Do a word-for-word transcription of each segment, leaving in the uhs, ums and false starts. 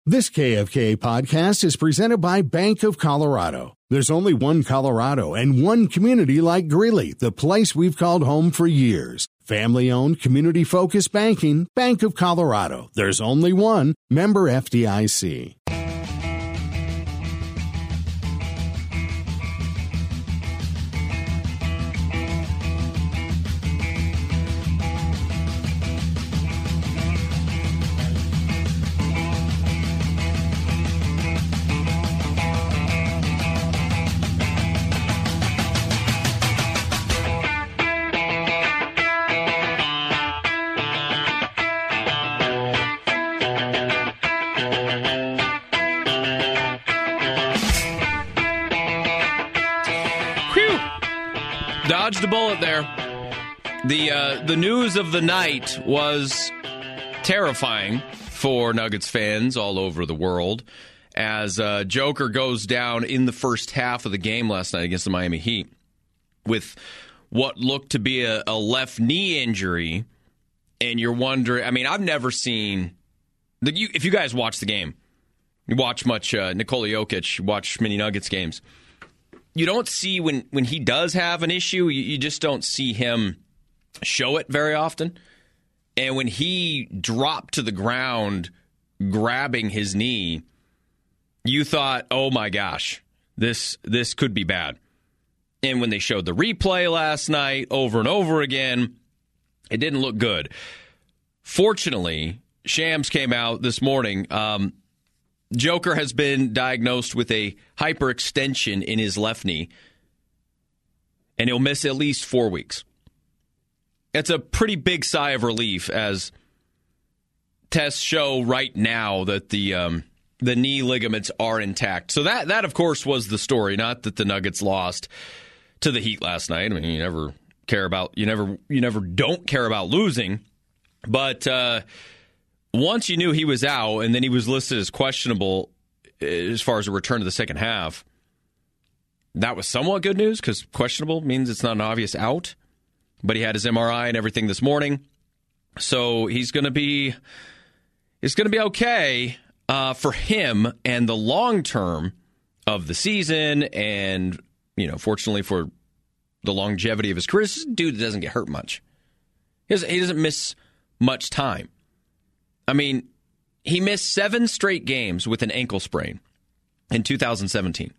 This K F K podcast is presented by Bank of Colorado. There's only one Colorado and one community like Greeley, the place we've called home for years. Family-owned, community-focused banking, Bank of Colorado. There's only one. Member F D I C. Dodged a bullet there. The uh, the news of the night was terrifying for Nuggets fans all over the world as uh, Joker goes down in the first half of the game last night against the Miami Heat with what looked to be a, a left knee injury. And you're wondering, I mean, I've never seen, the, you, if you guys watch the game, you watch much uh, Nikola Jokic, you watch many Nuggets games, you don't see when, when he does have an issue, you, you just don't see him show it very often. And when he dropped to the ground grabbing his knee, you thought, oh my gosh, this this could be bad. And when they showed the replay last night over and over again, it didn't look good. Fortunately, Shams came out this morning. Um, Joker has been diagnosed with a hyperextension in his left knee, and he'll miss at least four weeks. It's a pretty big sigh of relief as tests show right now that the um, the knee ligaments are intact. So that, that, of course, was the story, not that the Nuggets lost to the Heat last night. I mean, you never care about, you never, you never don't care about losing. But uh, once you knew he was out and then he was listed as questionable as far as a return to the second half, that was somewhat good news because questionable means it's not an obvious out. But he had his M R I and everything this morning. So he's going to be it's going to be okay uh, for him and the long term of the season and, you know, fortunately for the longevity of his career, this dude doesn't get hurt much. He doesn't, he doesn't miss much time. I mean, he missed seven straight games with an ankle sprain in two thousand seventeen.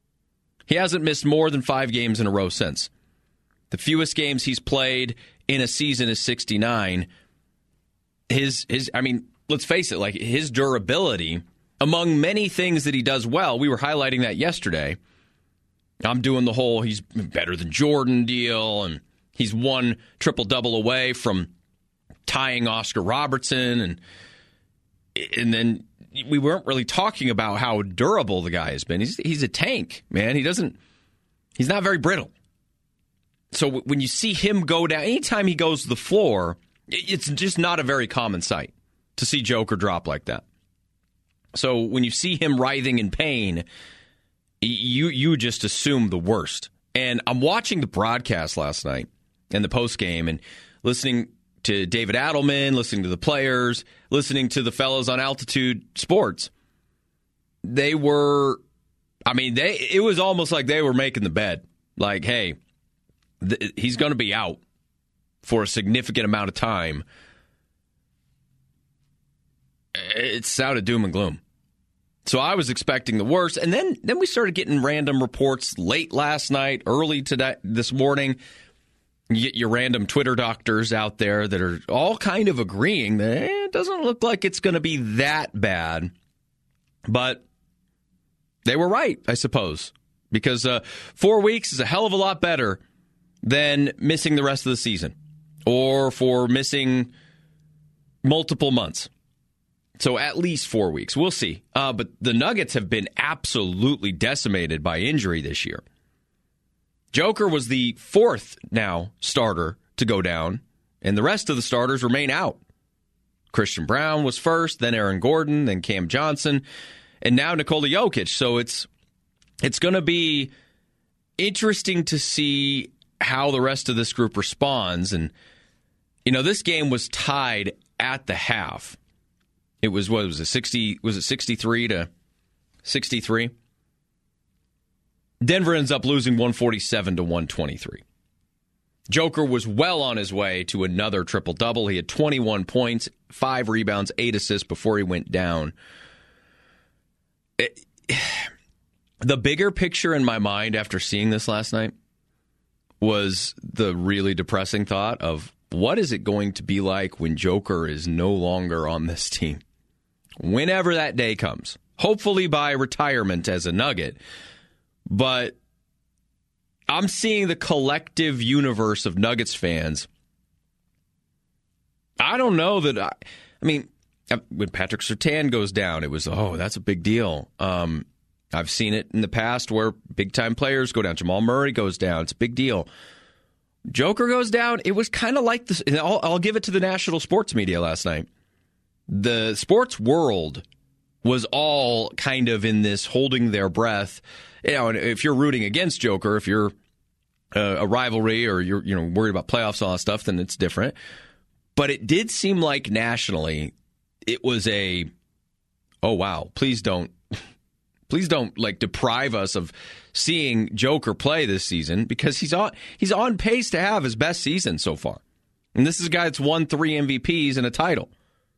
He hasn't missed more than five games in a row since. The fewest games he's played in a season is sixty-nine. His, his, I mean, let's face it, like his durability, among many things that he does well, we were highlighting that yesterday. I'm doing the whole he's better than Jordan deal, and he's one triple-double away from tying Oscar Robertson, and and then we weren't really talking about how durable the guy has been. He's he's a tank, man. He doesn't, he's not very brittle. So when you see him go down, anytime he goes to the floor, it's just not a very common sight to see Joker drop like that. So when you see him writhing in pain, you you just assume the worst. And I'm watching the broadcast last night and the postgame and listening to David Adelman, listening to the players, listening to the fellows on Altitude Sports. They were, I mean, they it was almost like they were making the bed. Like, hey, th- he's going to be out for a significant amount of time. It sounded doom and gloom. So I was expecting the worst. And then, then we started getting random reports late last night, early today, this morning. You get your random Twitter doctors out there that are all kind of agreeing that eh, it doesn't look like it's going to be that bad. But they were right, I suppose, because uh, four weeks is a hell of a lot better than missing the rest of the season or for missing multiple months. So at least four weeks. We'll see. Uh, but the Nuggets have been absolutely decimated by injury this year. Joker was the fourth now starter to go down, and the rest of the starters remain out. Christian Brown was first, then Aaron Gordon, then Cam Johnson, and now Nikola Jokic. So it's it's going to be interesting to see how the rest of this group responds. And, you know, this game was tied at the half. It was, what was it, sixty, was it sixty-three to sixty-three? Denver ends up losing one forty-seven to one twenty-three. Joker was well on his way to another triple-double. He had twenty-one points, five rebounds, eight assists before he went down. It, the bigger picture in my mind after seeing this last night was the really depressing thought of what is it going to be like when Joker is no longer on this team? Whenever that day comes. Hopefully by retirement as a Nugget. But I'm seeing the collective universe of Nuggets fans. I don't know that I, I mean, when Patrick Surtain goes down, it was, oh, that's a big deal. Um, I've seen it in the past where big-time players go down. Jamal Murray goes down. It's a big deal. Joker goes down. It was kind of like this. And I'll, I'll give it to the national sports media last night. The sports world was all kind of in this holding their breath. You know, and if you're rooting against Joker, if you're uh, a rivalry or you're you know worried about playoffs and all that stuff, then it's different. But it did seem like nationally, it was a, oh wow, please don't, please don't like deprive us of seeing Joker play this season because he's on he's on pace to have his best season so far, and this is a guy that's won three M V Ps and a title.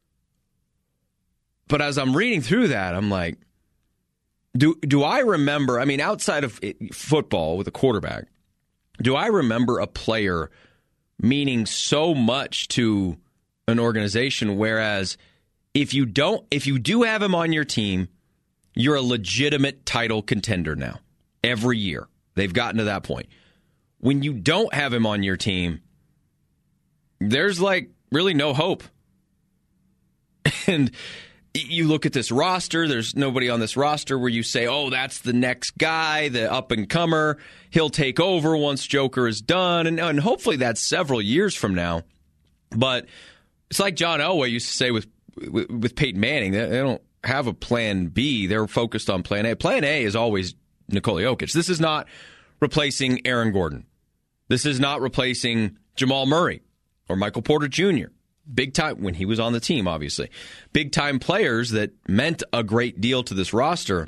But as I'm reading through that, I'm like, do do I remember, I mean, outside of football with a quarterback, do I remember a player meaning so much to an organization, whereas if you don't, if you do have him on your team, you're a legitimate title contender now. Every year. They've gotten to that point. When you don't have him on your team, there's like really no hope. And you look at this roster, there's nobody on this roster where you say, oh, that's the next guy, the up-and-comer. He'll take over once Joker is done. And, and hopefully that's several years from now. But it's like John Elway used to say with, with, with Peyton Manning. They, they don't have a plan B. They're focused on plan A. Plan A is always Nikola Jokic. This is not replacing Aaron Gordon. This is not replacing Jamal Murray or Michael Porter Junior Big time, when he was on the team, obviously. Big time players that meant a great deal to this roster.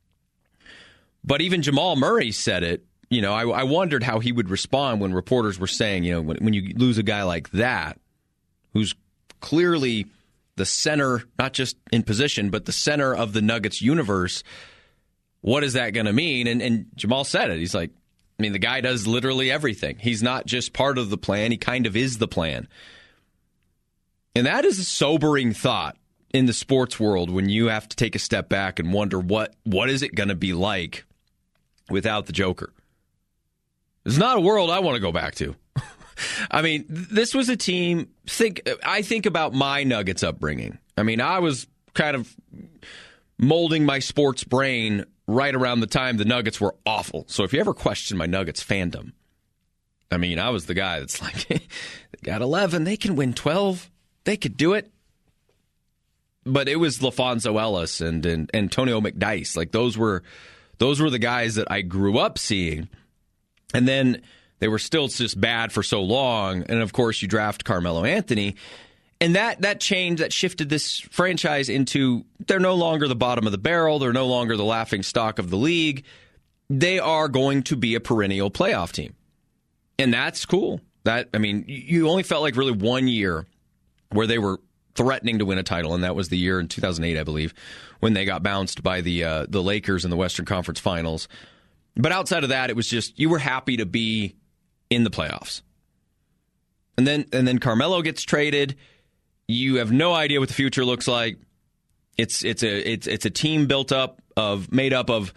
But even Jamal Murray said it. You know, I, I wondered how he would respond when reporters were saying, you know, when, when you lose a guy like that, who's clearly the center, not just in position, but the center of the Nuggets universe, what is that going to mean? And, and Jamal said it. He's like, I mean, the guy does literally everything. He's not just part of the plan. He kind of is the plan. And that is a sobering thought in the sports world when you have to take a step back and wonder what what is it going to be like without the Joker. It's not a world I want to go back to. I mean, this was a team. Think I think about my Nuggets upbringing. I mean, I was kind of molding my sports brain right around the time the Nuggets were awful. So if you ever question my Nuggets fandom, I mean, I was the guy that's like, they got eleven, they can win twelve. They could do it. But it was LaFonso Ellis and, and Antonio McDyess. Like those were those were the guys that I grew up seeing. And then they were still just bad for so long. And of course you draft Carmelo Anthony. And that that changed, that shifted this franchise into they're no longer the bottom of the barrel. They're no longer the laughing stock of the league. They are going to be a perennial playoff team. And that's cool. That I mean, you only felt like really one year where they were threatening to win a title, and that was the year in two thousand eight, I believe, when they got bounced by the uh, the Lakers in the Western Conference Finals. But outside of that, it was just you were happy to be in the playoffs. And then and then Carmelo gets traded. You have no idea what the future looks like. It's it's a it's it's a team built up of made up of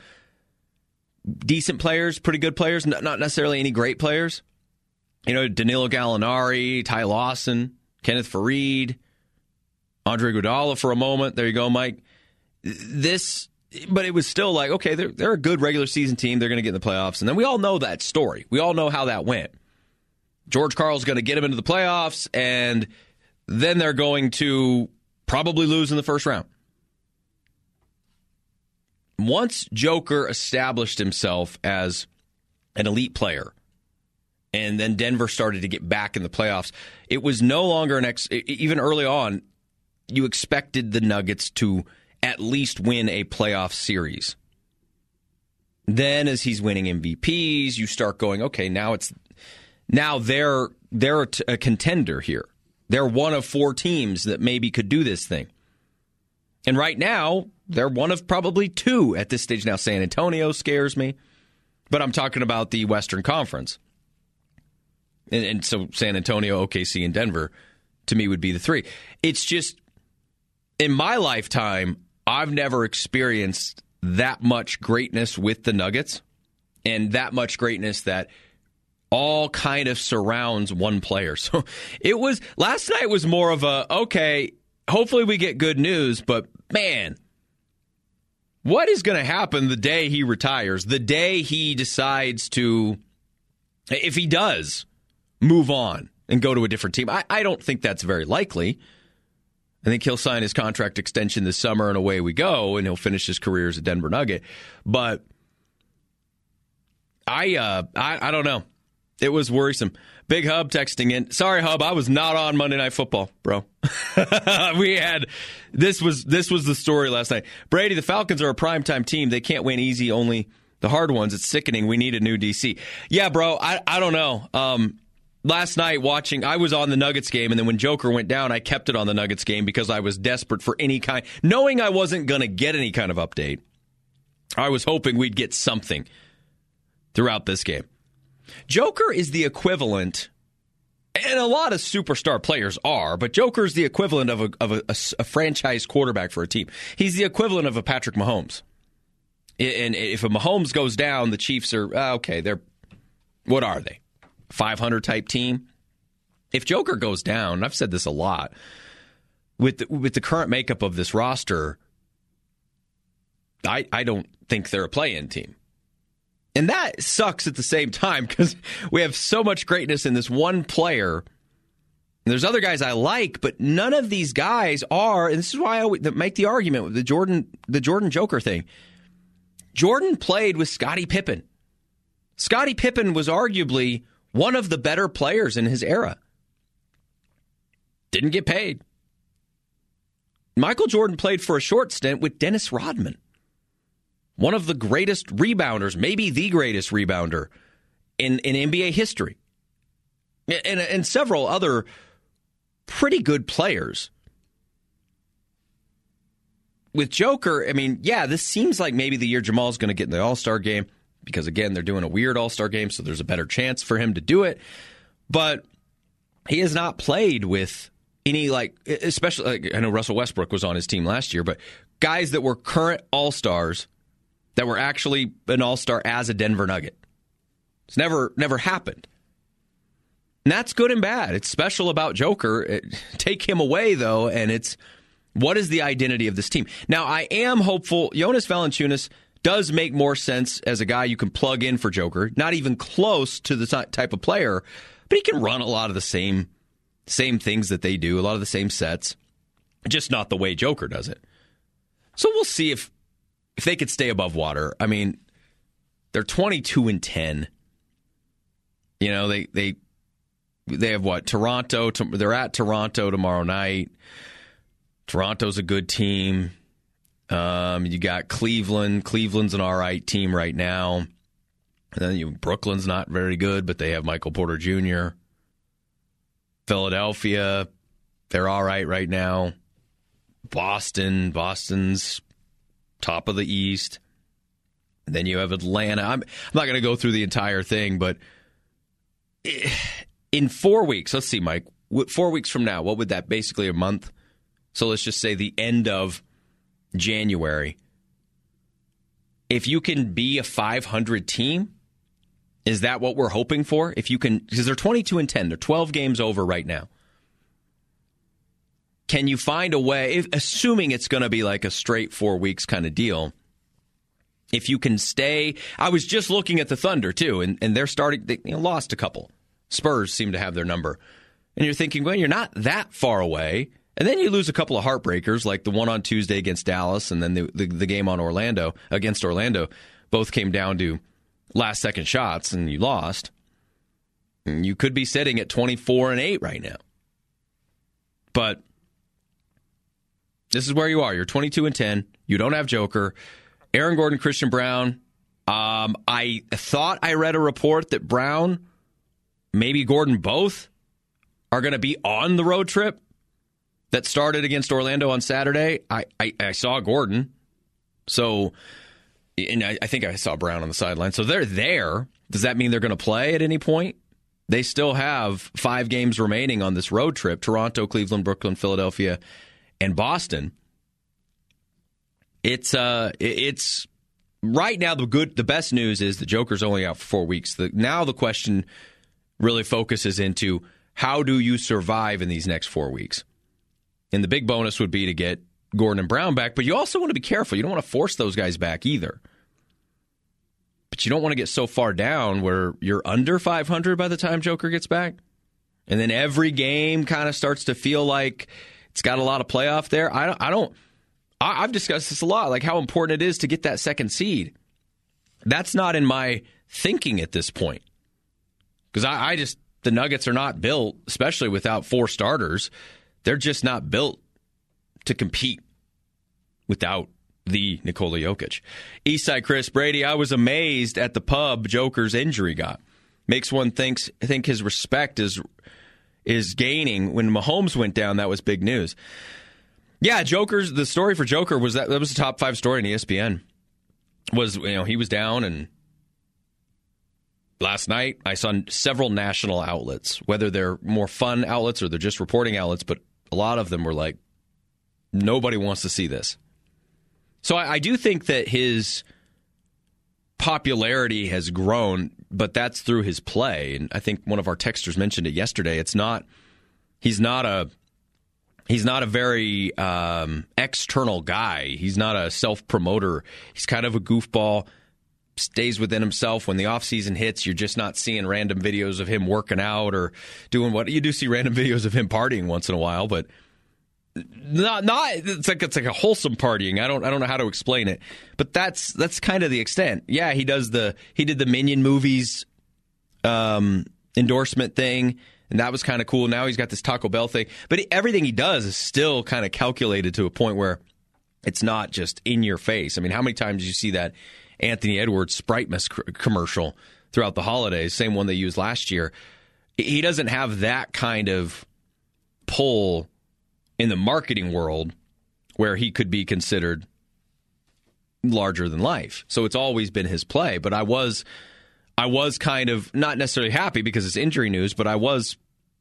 decent players, pretty good players, not necessarily any great players. You know, Danilo Gallinari, Ty Lawson, Kenneth Faried, Andre Iguodala for a moment. There you go, Mike. This, but it was still like, okay, they're they're a good regular season team. They're going to get in the playoffs, and then we all know that story. We all know how that went. George Karl's going to get them into the playoffs, and then they're going to probably lose in the first round. Once Joker established himself as an elite player, and then Denver started to get back in the playoffs, it was no longer an ex. Even early on, you expected the Nuggets to at least win a playoff series. Then as he's winning M V Ps, you start going, okay, now it's now they're they're a, a contender here. They're one of four teams that maybe could do this thing. And right now, they're one of probably two at this stage. Now, San Antonio scares me, but I'm talking about the Western Conference. And, and so San Antonio, O K C, and Denver, to me, would be the three. It's just, in my lifetime, I've never experienced that much greatness with the Nuggets and that much greatness that all kind of surrounds one player. So it was, last night was more of a, okay, hopefully we get good news, but man, what is going to happen the day he retires, the day he decides to, if he does, move on and go to a different team? I, I don't think that's very likely. I think he'll sign his contract extension this summer and away we go, and he'll finish his career as a Denver Nugget. But I, uh, I, I don't know. It was worrisome. Big Hub texting in. Sorry, Hub, I was not on Monday Night Football, bro. we had this was this was the story last night. Brady, the Falcons are a primetime team. They can't win easy, only the hard ones. It's sickening. We need a new D C. Yeah, bro. I I don't know. Um, last night watching, I was on the Nuggets game, and then when Joker went down, I kept it on the Nuggets game because I was desperate for any kind, knowing I wasn't going to get any kind of update. I was hoping we'd get something throughout this game. Joker is the equivalent, and a lot of superstar players are, but Joker is the equivalent of a of a, a, a franchise quarterback for a team. He's the equivalent of a Patrick Mahomes. And if a Mahomes goes down, the Chiefs are, uh, okay, they're, what are they? five hundred type team? If Joker goes down, and I've said this a lot, with the, with the current makeup of this roster, I, I don't think they're a play-in team. And that sucks at the same time because we have so much greatness in this one player. And there's other guys I like, but none of these guys are, and this is why I always make the argument with the Jordan, the Jordan Joker thing. Jordan played with Scottie Pippen. Scottie Pippen was arguably one of the better players in his era. Didn't get paid. Michael Jordan played for a short stint with Dennis Rodman, one of the greatest rebounders, maybe the greatest rebounder in, in N B A history, and, and several other pretty good players. With Joker, I mean, yeah, this seems like maybe the year Jamal's going to get in the All-Star game because, again, they're doing a weird All-Star game, so there's a better chance for him to do it. But he has not played with any, like, especially, like, I know Russell Westbrook was on his team last year, but guys that were current All-Stars that were actually an All-Star as a Denver Nugget. It's never never happened. And that's good and bad. It's special about Joker. It, take him away, though, and it's, what is the identity of this team? Now, I am hopeful. Jonas Valanciunas does make more sense as a guy you can plug in for Joker. Not even close to the type of player, but he can run a lot of the same, same things that they do, a lot of the same sets, just not the way Joker does it. So we'll see if If they could stay above water. I mean, they're twenty-two and ten. You know, they they they have what? Toronto. They're at Toronto tomorrow night. Toronto's a good team. Um, you got Cleveland. Cleveland's an all right team right now. And then you, Brooklyn's not very good, but they have Michael Porter Junior Philadelphia, they're all right right now. Boston, Boston's top of the East. And then you have Atlanta. I'm, I'm not going to go through the entire thing, but in four weeks, let's see, Mike, four weeks from now, what would that, basically a month? So let's just say the end of January. If you can be a five hundred team, is that what we're hoping for? If you can, because they're twenty-two and ten, they're twelve games over right now. Can you find a way, if, assuming it's going to be like a straight four weeks kind of deal, if you can stay? I was just looking at the Thunder, too, and, and they're starting, they you know, lost a couple. Spurs seem to have their number. And you're thinking, well, you're not that far away. And then you lose a couple of heartbreakers, like the one on Tuesday against Dallas, and then the, the, the game on Orlando, against Orlando. Both came down to last-second shots, and you lost. And you could be sitting at twenty-four and eight right now. But This is where you are. You're twenty-two and ten. You don't have Joker. Aaron Gordon, Christian Braun. Um, I thought I read a report that Brown, maybe Gordon, both are going to be on the road trip that started against Orlando on Saturday. I, I, I saw Gordon. So, and I, I think I saw Brown on the sideline. So they're there. Does that mean they're going to play at any point? They still have five games remaining on this road trip: Toronto, Cleveland, Brooklyn, Philadelphia, and Boston. It's uh, it's right now the good, the best news is the Joker's only out for four weeks. The, now the question really focuses into how do you survive in these next four weeks? And the big bonus would be to get Gordon and Brown back, but you also want to be careful. You don't want to force those guys back either. But you don't want to get so far down where you're under five hundred by the time Joker gets back. And then every game kind of starts to feel like it's got a lot of playoff there. I don't, I don't, I, I've discussed this a lot, like how important it is to get that second seed. That's not in my thinking at this point. Because I, I just, the Nuggets are not built, especially without four starters. They're just not built to compete without the Nikola Jokic. Eastside Chris Brady, I was amazed at the pub Joker's injury got. Makes one thinks think his respect is is gaining. When Mahomes went down, that was big news. Yeah, Joker's the story for Joker was that that was the top five story in E S P N. Was you know he was down, and last night I saw several national outlets, whether they're more fun outlets or they're just reporting outlets, but a lot of them were like, nobody wants to see this. So I, I do think that his popularity has grown, but that's through his play. And I think one of our texters mentioned it yesterday. It's not, he's not a, he's not a very um, external guy. He's not a self-promoter. He's kind of a goofball, stays within himself. When the offseason hits, you're just not seeing random videos of him working out or doing what you do see random videos of him partying once in a while, but Not, not. It's like it's like a wholesome partying. I don't, I don't know how to explain it, but that's that's kind of the extent. Yeah, he does the he did the Minion movies um, endorsement thing, and that was kind of cool. Now he's got this Taco Bell thing, but everything he does is still kind of calculated to a point where it's not just in your face. I mean, how many times do you see that Anthony Edwards Sprite Mist commercial throughout the holidays? Same one they used last year. He doesn't have that kind of pull in the marketing world where he could be considered larger than life. So it's always been his play. But I was I was kind of not necessarily happy because it's injury news, but I was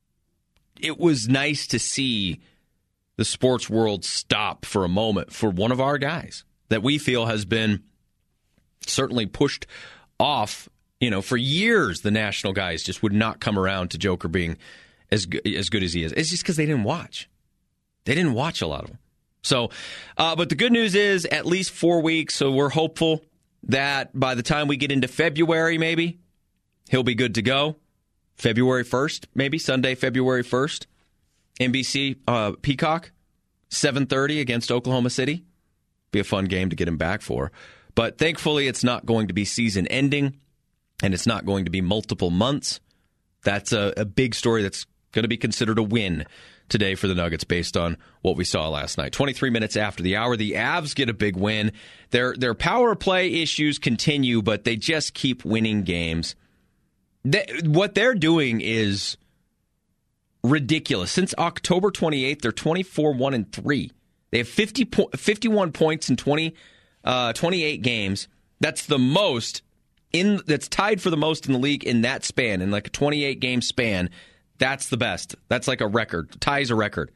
it was nice to see the sports world stop for a moment for one of our guys that we feel has been certainly pushed off. You know, for years the national guys just would not come around to Joker being as good, as good as he is. It's just because they didn't watch. They didn't watch a lot of them. So, uh, but the good news is at least four weeks, so we're hopeful that by the time we get into February, maybe, he'll be good to go. February first, maybe, Sunday, February first. N B C uh, Peacock, seven thirty against Oklahoma City. Be a fun game to get him back for. But thankfully, it's not going to be season-ending, and it's not going to be multiple months. That's a, a big story that's going to be considered a win today for the Nuggets based on what we saw last night. twenty-three minutes after the hour, the Avs get a big win. Their their power play issues continue, but they just keep winning games. They, what they're doing is ridiculous. Since October twenty-eighth, they're twenty-four one and three. They have fifty po- fifty-one points in twenty, uh, twenty-eight games. That's the most in that's tied for the most in the league in that span, in like a twenty-eight game span. That's the best. That's like a record. Ties a record.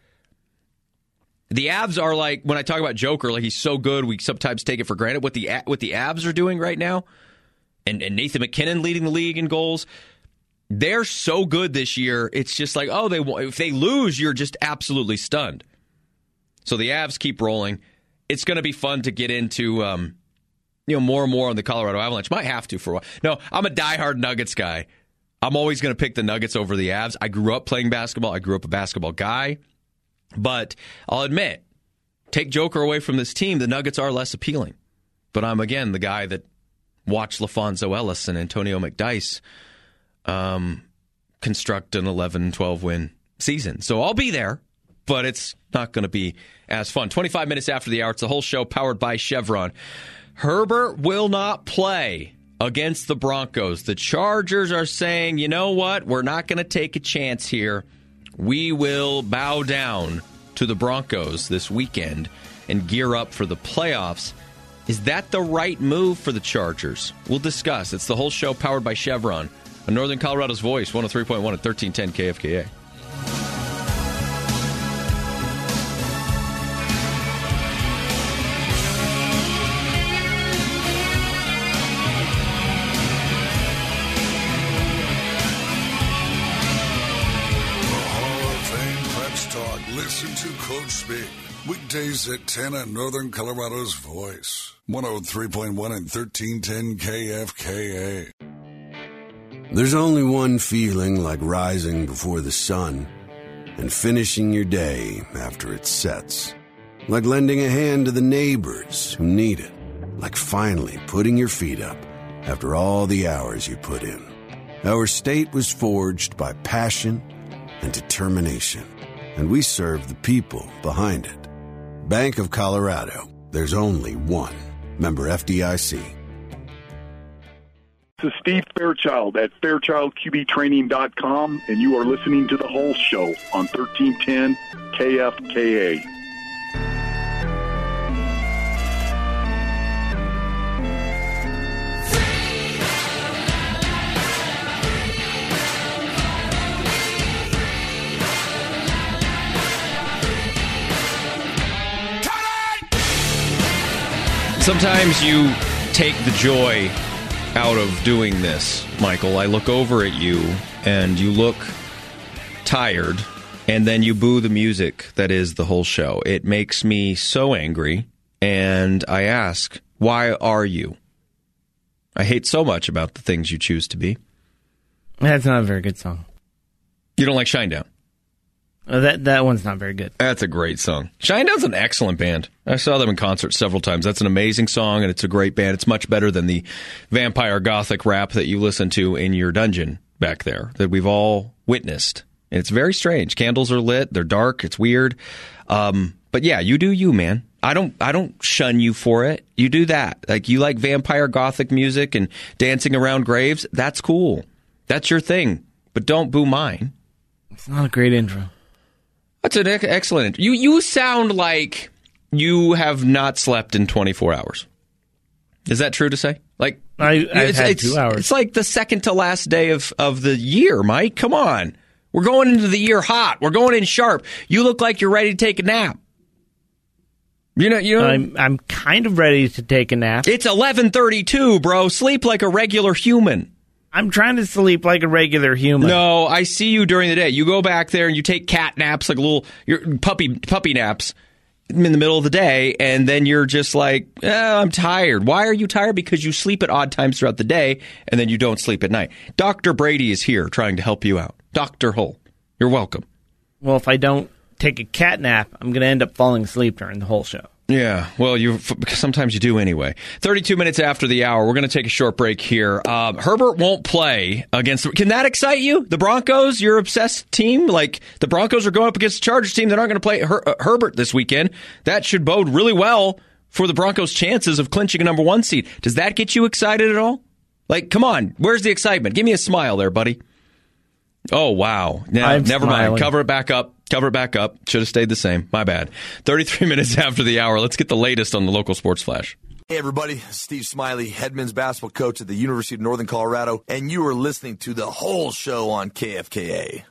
The Avs are like, when I talk about Joker, like he's so good, we sometimes take it for granted. What the what the Avs are doing right now, and, and Nathan McKinnon leading the league in goals, they're so good this year. It's just like, oh, they if they lose, you're just absolutely stunned. So the Avs keep rolling. It's going to be fun to get into, um, you know, more and more on the Colorado Avalanche. Might have to for a while. No, I'm a diehard Nuggets guy. I'm always going to pick the Nuggets over the Avs. I grew up playing basketball. I grew up a basketball guy. But I'll admit, take Joker away from this team, the Nuggets are less appealing. But I'm, again, the guy that watched LaFonso Ellis and Antonio McDyess um, construct an eleven twelve win season. So I'll be there. but it's not going to be as fun. twenty-five minutes after the hour, it's the whole show powered by Chevron. Herbert will not play against the Broncos. The Chargers are saying, you know what? We're not going to take a chance here. We will bow down to the Broncos this weekend and gear up for the playoffs. Is that the right move for the Chargers? We'll discuss. It's the whole show powered by Chevron on Northern Colorado's Voice, one oh three point one at thirteen ten K F K A. Listen to Coach speak. Weekdays at ten at Northern Colorado's Voice. one oh three point one and thirteen ten K F K A. There's only one feeling like rising before the sun and finishing your day after it sets. Like lending a hand to the neighbors who need it. Like finally putting your feet up after all the hours you put in. Our state was forged by passion and determination. And we serve the people behind it. Bank of Colorado. There's only one. Member F D I C. This is Steve Fairchild at fairchild q b training dot com, and you are listening to The Whole Show on thirteen ten K F K A. Sometimes you take the joy out of doing this, Michael. I look over at you, and you look tired, and then you boo the music that is the whole show. It makes me so angry, and I ask, why are you? I hate so much about the things you choose to be. That's not a very good song. You don't like Shinedown? Uh, that that one's not very good. That's a great song. Shinedown's an excellent band. I saw them in concert several times. That's an amazing song, and it's a great band. It's much better than the vampire gothic rap that you listen to in your dungeon back there that we've all witnessed. And it's very strange. Candles are lit. They're dark. It's weird. Um, but yeah, you do you, man. I don't I don't shun you for it. You do that. Like, you like vampire gothic music and dancing around graves. That's cool. That's your thing. But don't boo mine. It's not a great intro. That's an excellent. You you sound like you have not slept in twenty-four hours. Is that true to say? Like, I, I've it's, had it's, two hours. It's like the second to last day of, of the year, Mike. Come on. We're going into the year hot. We're going in sharp. You look like you're ready to take a nap. You know, you know. I'm I'm kind of ready to take a nap. It's eleven thirty-two, bro. Sleep like a regular human. I'm trying to sleep like a regular human. No, I see you during the day. You go back there and you take cat naps, like little your puppy puppy naps in the middle of the day, and then you're just like, oh, I'm tired. Why are you tired? Because you sleep at odd times throughout the day, and then you don't sleep at night. Doctor Brady is here trying to help you out. Doctor Hull, you're welcome. Well, if I don't take a cat nap, I'm going to end up falling asleep during the whole show. Yeah, well, you sometimes you do anyway. thirty-two minutes after the hour, we're going to take a short break here. Uh, Herbert won't play against... Can that excite you? The Broncos, your obsessed team? Like, the Broncos are going up against the Chargers team. They're not going to play Her- uh, Herbert this weekend. That should bode really well for the Broncos' chances of clinching a number one seed. Does that get you excited at all? Like, come on, where's the excitement? Give me a smile there, buddy. Oh, wow. Now, I'm never smiling. mind. Cover it back up. Cover it back up. Should have stayed the same. My bad. thirty-three minutes after the hour. Let's get the latest on the local sports flash. Hey, everybody. Steve Smiley, head men's basketball coach at the University of Northern Colorado, and you are listening to The Whole Show on K F K A.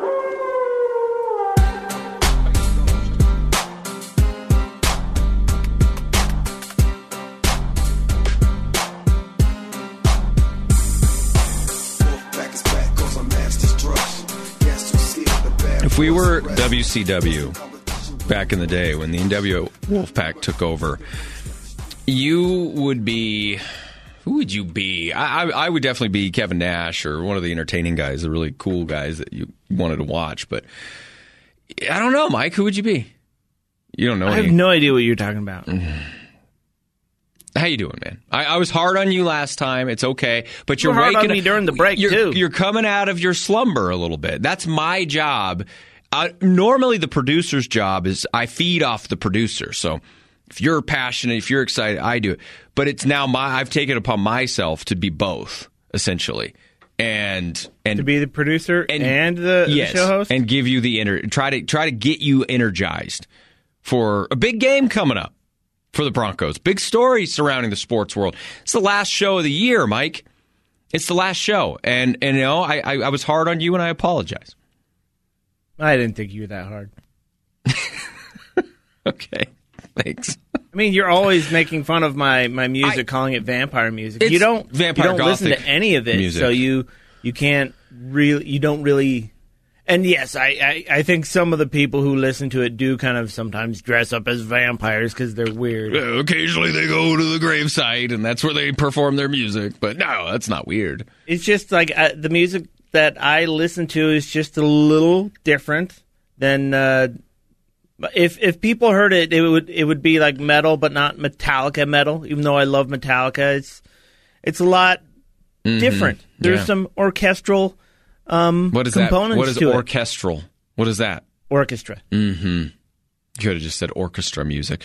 If we were W C W back in the day when the N W O Wolfpack took over, you would be... Who would you be? I, I, I would definitely be Kevin Nash or one of the entertaining guys, the really cool guys that you wanted to watch. But I don't know, Mike. Who would you be? You don't know. I any. have no idea what you're talking about. How you doing, man? I, I was hard on you last time. It's okay, but you're You were hard waking on me during the break you're, too. You're coming out of your slumber a little bit. That's my job. I, normally the producer's job is I feed off the producer. So if you're passionate, if you're excited, I do it. But it's now my I've taken it upon myself to be both, essentially. And and to be the producer and, and the, yes, the show host, and give you the ener- try to try to get you energized for a big game coming up for the Broncos. Big story surrounding the sports world. It's the last show of the year, Mike. It's the last show, and and you know I I, I was hard on you, and I apologize. I didn't think you were that hard. Okay, thanks. I mean, you're always making fun of my, my music, I, calling it vampire music. You don't vampire you don't listen to any of it, music. So you you can't really you don't really. And yes, I, I, I think some of the people who listen to it do kind of sometimes dress up as vampires because they're weird. Yeah, occasionally they go to the gravesite and that's where they perform their music. But no, that's not weird. It's just like uh, the music that I listen to is just a little different than uh, if if people heard it, it would it would be like metal, but not Metallica metal. Even though I love Metallica, it's it's a lot mm-hmm. different. There's yeah. some orchestral. Um, what is components that? What is to orchestral? It. What is that? Orchestra. Mm-hmm. You could have just said orchestra music.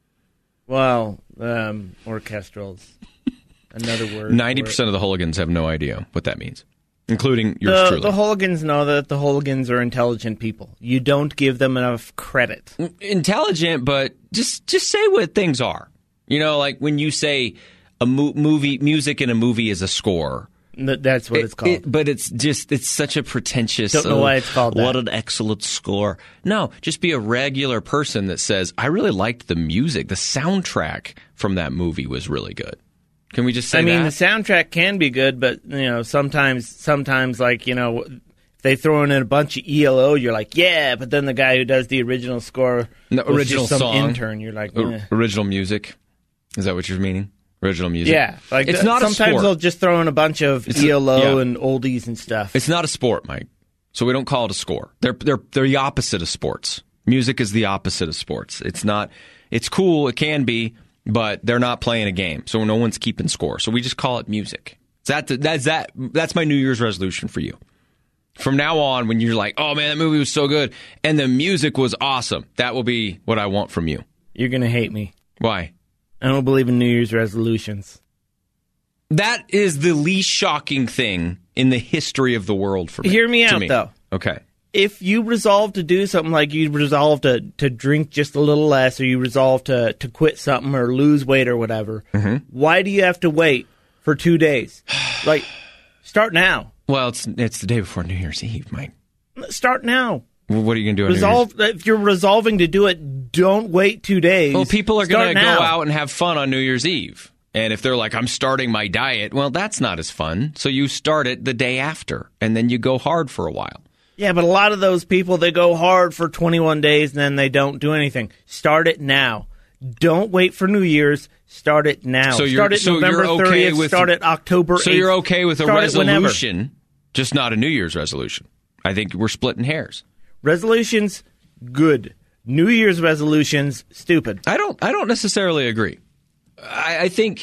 Well, um, orchestral's another word. Ninety percent of the hooligans have no idea what that means, including yours the, truly. The hooligans know that the hooligans are intelligent people. You don't give them enough credit. Intelligent, but just just say what things are. You know, like when you say a mo- movie, music in a movie is a score. That's what it, it's called. It, but it's just, it's such a pretentious... Don't know uh, why it's called that. What an excellent score. No, just be a regular person that says, I really liked the music. The soundtrack from that movie was really good. Can we just say I mean, that? the soundtrack can be good, but, you know, sometimes, sometimes like, you know, if they throw in a bunch of E L O, you're like, yeah, but then the guy who does the original score... The original some song. intern, you're like, eh. Original music. Is that what you're meaning? Original music. Yeah, like it's the, not sometimes a sport. they'll just throw in a bunch of it's E L O a, yeah. and oldies and stuff. It's not a sport, Mike. So we don't call it a score. They're they're they're the opposite of sports. Music is the opposite of sports. It's not. It's cool. It can be, but they're not playing a game, so no one's keeping score. So we just call it music. That that's that. That's my New Year's resolution for you. From now on, when you're like, "Oh man, that movie was so good," and the music was awesome, that will be what I want from you. You're gonna hate me. Why? I don't believe in New Year's resolutions. That is the least shocking thing in the history of the world for me. Hear me out, me. though. Okay. If you resolve to do something like you resolve to, to drink just a little less, or you resolve to, to quit something or lose weight or whatever, mm-hmm. why do you have to wait for two days? Like, start now. Well, it's it's the day before New Year's Eve, Mike. Start now. Well, what are you going to do on Resolve, New Year's? If you're resolving to do it, don't wait two days. Well, people are going to go now. out and have fun on New Year's Eve. And if they're like, I'm starting my diet, well, that's not as fun. So you start it the day after, and then you go hard for a while. Yeah, but a lot of those people, they go hard for twenty-one days, and then they don't do anything. Start it now. Don't wait for New Year's. Start it now. So you're, start it so November you're okay thirtieth. with, start it October eighth. So you're okay with a start resolution, just not a New Year's resolution. I think we're splitting hairs. Resolutions, good. New Year's resolutions, stupid. I don't. I don't necessarily agree. I, I think.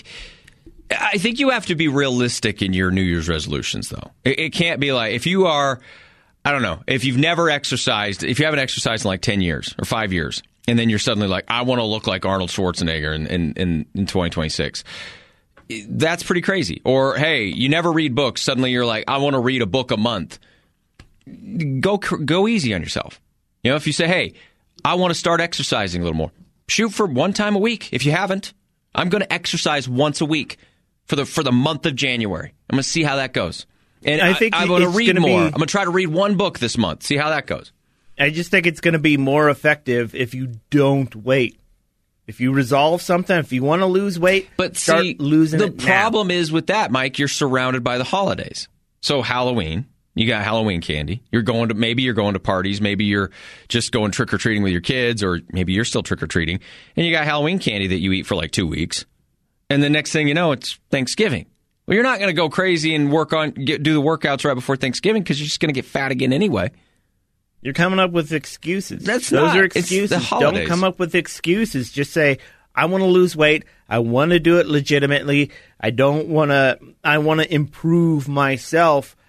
I think you have to be realistic in your New Year's resolutions, though. It, it can't be like if you are. I don't know. If you've never exercised, if you haven't exercised in like ten years or five years, and then you're suddenly like, I want to look like Arnold Schwarzenegger in in, in, in twenty twenty-six. That's pretty crazy. Or hey, you never read books. Suddenly you're like, I want to read a book a month. Go go easy on yourself. You know, if you say, hey, I want to start exercising a little more, shoot for one time a week. If you haven't, I'm going to exercise once a week for the for the month of January. I'm going to see how that goes. And I think I, I'm going to read more. Be, I'm going to try to read one book this month. See how that goes. I just think it's going to be more effective if you don't wait. If you resolve something, if you want to lose weight, but start see, losing the it now. problem is with that, Mike, you're surrounded by the holidays. So Halloween, you got Halloween candy. You're going to maybe you're going to parties, maybe you're just going trick or treating with your kids, or maybe you're still trick or treating, and you got Halloween candy that you eat for like two weeks, and the next thing you know, it's Thanksgiving. Well, you're not going to go crazy and work on get, do the workouts right before Thanksgiving because you're just going to get fat again anyway. You're coming up with excuses. That's Those not, are excuses. It's the holidays. Don't come up with excuses. Just say, I want to lose weight. I want to do it legitimately. I don't want to. I want to improve myself.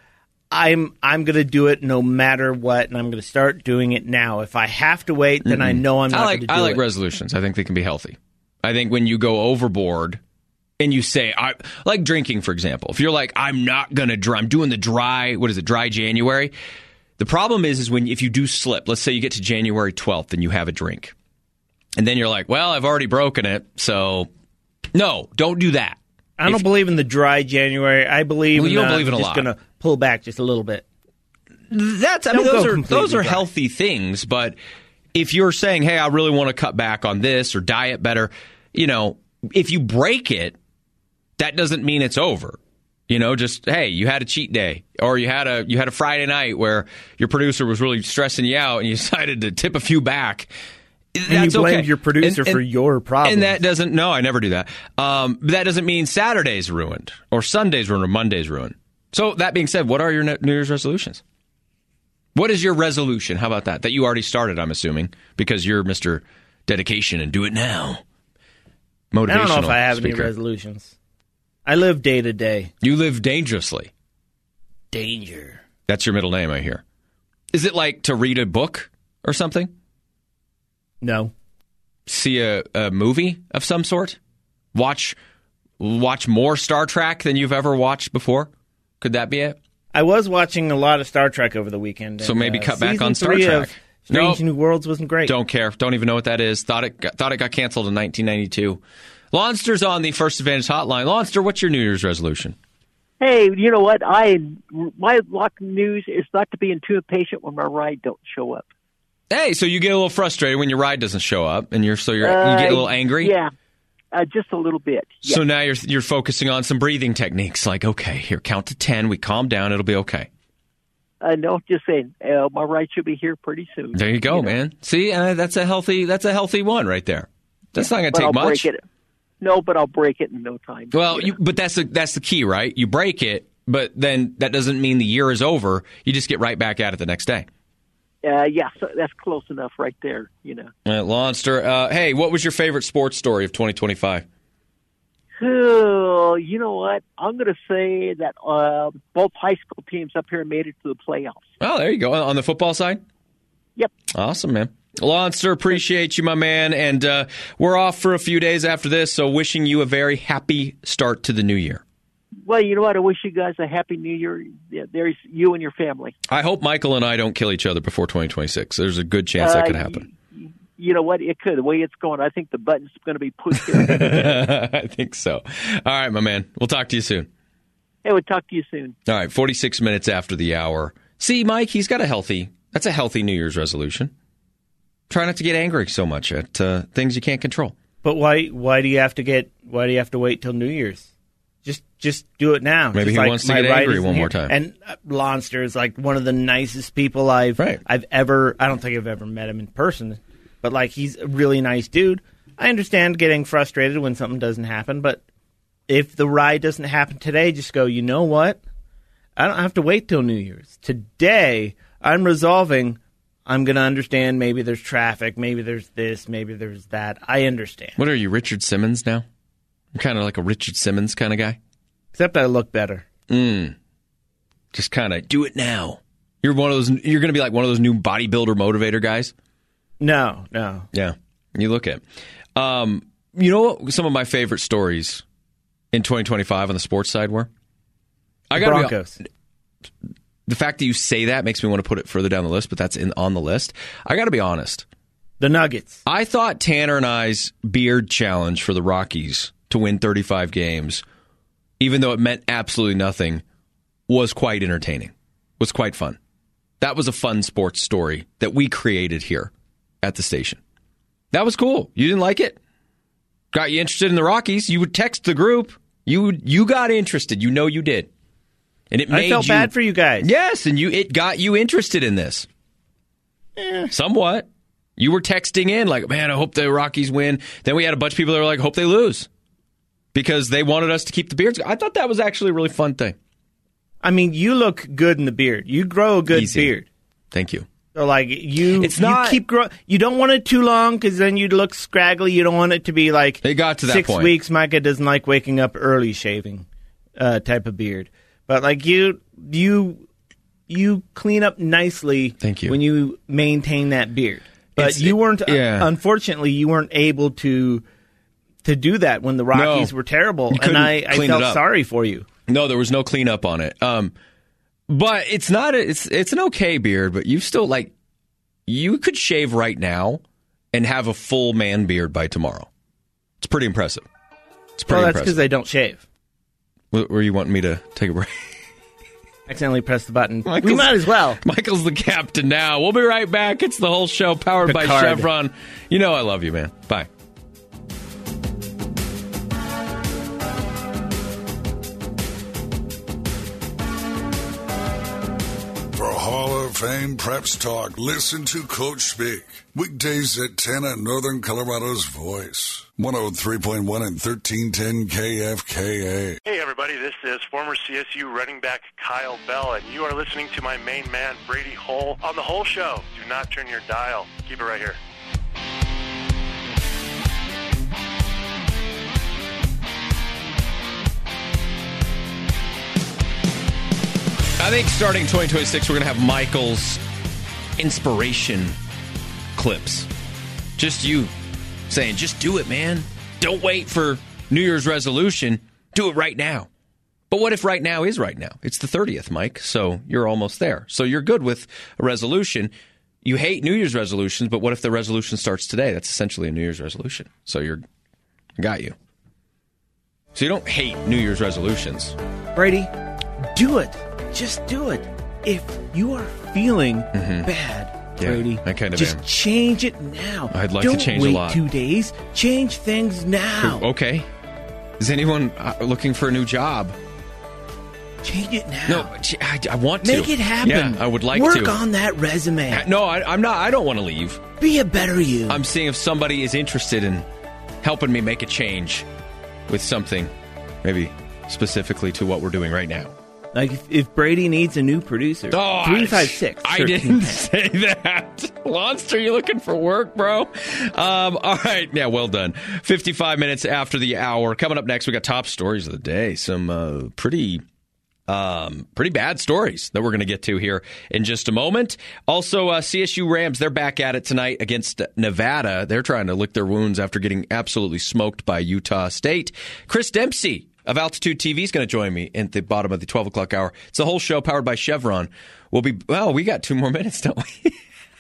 I'm I'm going to do it no matter what, and I'm going to start doing it now. If I have to wait, then mm-hmm. I know I'm not I like, going to do I like it. resolutions. I think they can be healthy. I think when you go overboard and you say, I, like drinking, for example, if you're like, I'm not going to dry, I'm doing the dry, what is it, dry January. The problem is, is when if you do slip, let's say you get to January twelfth and you have a drink. And then you're like, well, I've already broken it, so no, don't do that. I don't if, believe in the dry January. I believe well, you in don't uh, believe in a just lot. going to pull back just a little bit. That's I mean, Don't those go are completely those are dry. healthy things, but if you're saying, hey, I really want to cut back on this or diet better, you know, if you break it, that doesn't mean it's over. You know, just hey, you had a cheat day, or you had a you had a Friday night where your producer was really stressing you out, and you decided to tip a few back. And That's you blamed okay. your producer and, and, for your problems. And that doesn't, no, I never do that. Um, that doesn't mean Saturday's ruined, or Sunday's ruined, or Monday's ruined. So that being said, what are your New Year's resolutions? What is your resolution? How about that? That you already started, I'm assuming, because you're Mister Dedication and do it now. Motivational I don't know if I have speaker. any resolutions. I live day to day. You live dangerously. Danger. That's your middle name, I hear. Is it like to read a book or something? No. See a, a movie of some sort? Watch watch more Star Trek than you've ever watched before? Could that be it? I was watching a lot of Star Trek over the weekend. So and, maybe uh, cut back season on Star three Trek. Of Strange Nope. New Worlds wasn't great. Don't care. Don't even know what that is. Thought it got, thought it got canceled in nineteen ninety-two. Lawnster's on the First Advantage hotline. Lawnster, what's your New Year's resolution? Hey, you know what? I my luck news is not to be too impatient when my ride don't show up. Hey, so you get a little frustrated when your ride doesn't show up, and you're so you're Uh, you get a little angry. Yeah, uh, just a little bit. Yeah. So now you're you're focusing on some breathing techniques, like okay, here, count to ten. We calm down. It'll be okay. Uh, no, just saying, uh, my ride should be here pretty soon. There you go, you know? man. See, uh, that's a healthy that's a healthy one right there. That's not going to But take I'll much. break it. No, but I'll break it in no time. Well, you know? you, but that's the that's the key, right? You break it, but then that doesn't mean the year is over. You just get right back at it the next day. Uh, yeah, so that's close enough right there, you know. All right, Lawnster, uh, hey, what was your favorite sports story of twenty twenty-five? Oh, you know what? I'm going to say that uh, both high school teams up here made it to the playoffs. Oh, there you go. On the football side? Yep. Awesome, man. Lawnster, appreciate you, my man. And uh, we're off for a few days after this, so wishing you a very happy start to the new year. Well, you know what? I wish you guys a happy new year. Yeah, there's you and your family. I hope Michael and I don't kill each other before twenty twenty-six. There's a good chance that Uh, could happen. You, you know what? It could. The way it's going, I think the button's going to be pushed here. I think so. All right, my man. We'll talk to you soon. Hey, we'll talk to you soon. All right, forty-six minutes after the hour. See, Mike, he's got a healthy, that's a healthy New Year's resolution. Try not to get angry so much at uh, things you can't control. But why? Why do you have to get? Why do you have to wait till New Year's? Just, just do it now. Maybe Just he like wants to my get ride angry isn't one more here. time. And uh, Lawnster is like one of the nicest people I've Right. I've ever. I don't think I've ever met him in person, but like he's a really nice dude. I understand getting frustrated when something doesn't happen, but if the ride doesn't happen today, just go. You know what? I don't have to wait till New Year's. Today, I'm resolving. I'm going to understand maybe there's traffic, maybe there's this, maybe there's that. I understand. What are you, Richard Simmons now? I'm kind of like a Richard Simmons kind of guy. Except I look better. Mm. Just kind of do it now. You're one of those. You're going to be like one of those new bodybuilder motivator guys. No, no. Yeah, you look at. Um, you know what? Some of my favorite stories in twenty twenty-five on the sports side were. I got Broncos. The fact that you say that makes me want to put it further down the list, but that's in on the list. I got to be honest. The Nuggets. I thought Tanner and I's beard challenge for the Rockies to win thirty-five games, even though it meant absolutely nothing, was quite entertaining. Was quite fun. That was a fun sports story that we created here at the station. That was cool. You didn't like it? Got you interested in the Rockies? You would text the group. You you got interested. You know you did. And it made I felt you, bad for you guys. Yes, and you it got you interested in this. Eh. Somewhat. You were texting in like, man, I hope the Rockies win. Then we had a bunch of people that were like, hope they lose. Because they wanted us to keep the beards. I thought that was actually a really fun thing. I mean, you look good in the beard. You grow a good Easy. beard. Thank you. So, like, you, It's not- you keep growing. You don't want it too long because then you'd look scraggly. You don't want it to be like It got to that six point. weeks. Micah doesn't like waking up early shaving uh, type of beard. But, like, you, you you clean up nicely. Thank you. When you maintain that beard. But It's- you weren't, yeah. unfortunately, you weren't able to to do that when the Rockies No. were terrible. You couldn't And I, I clean it felt up. sorry for you. No, there was no cleanup on it. Um, but it's not. A, it's it's an okay beard, but you still like. You could shave right now and have a full man beard by tomorrow. It's pretty impressive. It's pretty Well, that's because impressive. they don't shave. Were were you wanting me to take a break? Accidentally pressed the button. We Michael's- might as well. Michael's the captain now. We'll be right back. It's the whole show powered by Picard. Chevron. You know I love you, man. Bye. For Hall of Fame Preps Talk, listen to Coach speak. Weekdays at ten on Northern Colorado's Voice. one oh three point one and thirteen ten K F K A. Hey everybody, this is former C S U running back Kyle Bell, and you are listening to my main man, Brady Hull, on The Whole Show. Do not turn your dial. Keep it right here. I think starting twenty twenty-six, we're going to have Michael's inspiration clips. Just you saying, just do it, man. Don't wait for New Year's resolution. Do it right now. But what if right now is right now? It's the thirtieth, Mike, so you're almost there. So you're good with a resolution. You hate New Year's resolutions, but what if the resolution starts today? That's essentially a New Year's resolution. So you're got you. So you don't hate New Year's resolutions. Brady, do it. Just do it. If you are feeling bad, Yeah, Brady, I kind of just am. change it now. I'd like to Don't change a wait lot. two days. Change things now. Okay. Is anyone uh, looking for a new job? Change it now. No, I, I want to. Make it happen. Yeah, I would like Work to. on that resume. Uh, No, I, I'm not. I don't want to leave. Be a better you. I'm seeing if somebody is interested in helping me make a change with something, maybe specifically to what we're doing right now. Like if, if Brady needs a new producer, Oh, three five six. I didn't say that. Monster, you looking for work, bro? Um, all right. Yeah, well done. fifty-five minutes after the hour. Coming up next, we got top stories of the day. Some uh, pretty... Um, pretty bad stories that we're going to get to here in just a moment. Also, uh, C S U Rams, they're back at it tonight against Nevada. They're trying to lick their wounds after getting absolutely smoked by Utah State. Chris Dempsey of Altitude T V is going to join me at the bottom of the twelve o'clock hour. It's the whole show powered by Chevron. We'll be, well, we got two more minutes, don't we?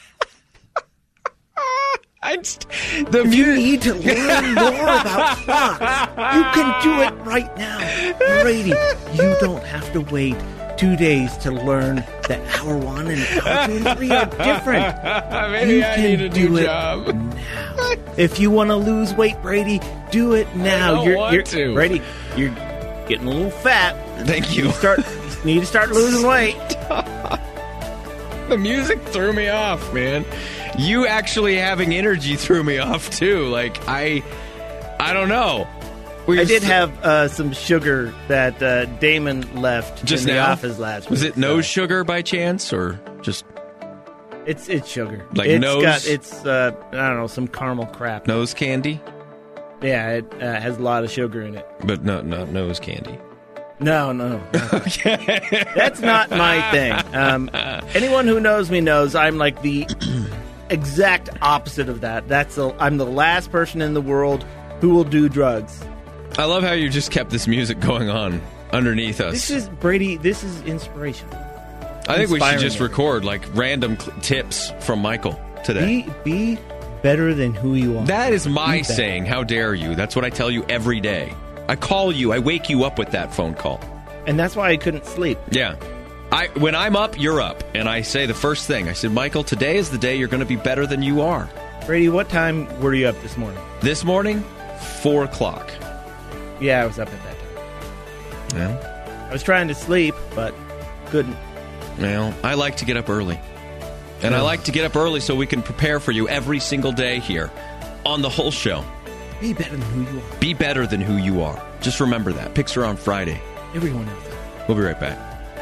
I just, the If you mu- need to learn more about clocks, you can do it right now. Brady, you don't have to wait two days to learn that hour one and hour two and three are different. Maybe you I can need a do new it job. now. If you want to lose weight, Brady, do it now. don't you're, want you're, to. Brady, you're getting a little fat. Thank you. You start you need to start losing weight. The music threw me off, man. You actually having energy threw me off too. Like I, I don't know. We I were did so- have uh, some sugar that uh, Damon left just in the now. office last Was week, it nose so- sugar by chance, or just It's it's sugar. Like it's nose- Got, it's uh, I don't know, some caramel crap. nose candy? Yeah, it uh, has a lot of sugar in it. But no, not nose candy. No, no, no. That's not my thing. Um, anyone who knows me knows I'm like the exact opposite of that. That's the, I'm the last person in the world who will do drugs. I love how you just kept this music going on underneath us. This is Brady. This is inspiration. I think we should inspiring just it. record like random cl- tips from Michael today. Be be better than who you are. That is my Be better. saying. How dare you? That's what I tell you every day. I call you. I wake you up with that phone call. And that's why I couldn't sleep. Yeah. I when I'm up, you're up. And I say the first thing. I said, Michael, today is the day you're going to be better than you are. Brady, what time were you up this morning? This morning, four o'clock. Yeah, I was up at that time. Yeah. I was trying to sleep, but couldn't. Well, I like to get up early. And I like to get up early so we can prepare for you every single day here on the whole show. Be better than who you are. Be better than who you are. Just remember that. Picks are on Friday. Everyone out there. We'll be right back.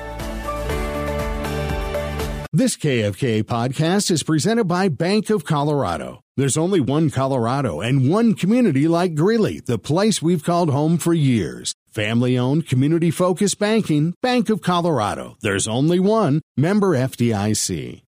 This K F K A podcast is presented by Bank of Colorado. There's only one Colorado and one community like Greeley, the place we've called home for years. Family-owned, community-focused banking, Bank of Colorado. There's only one. Member F D I C.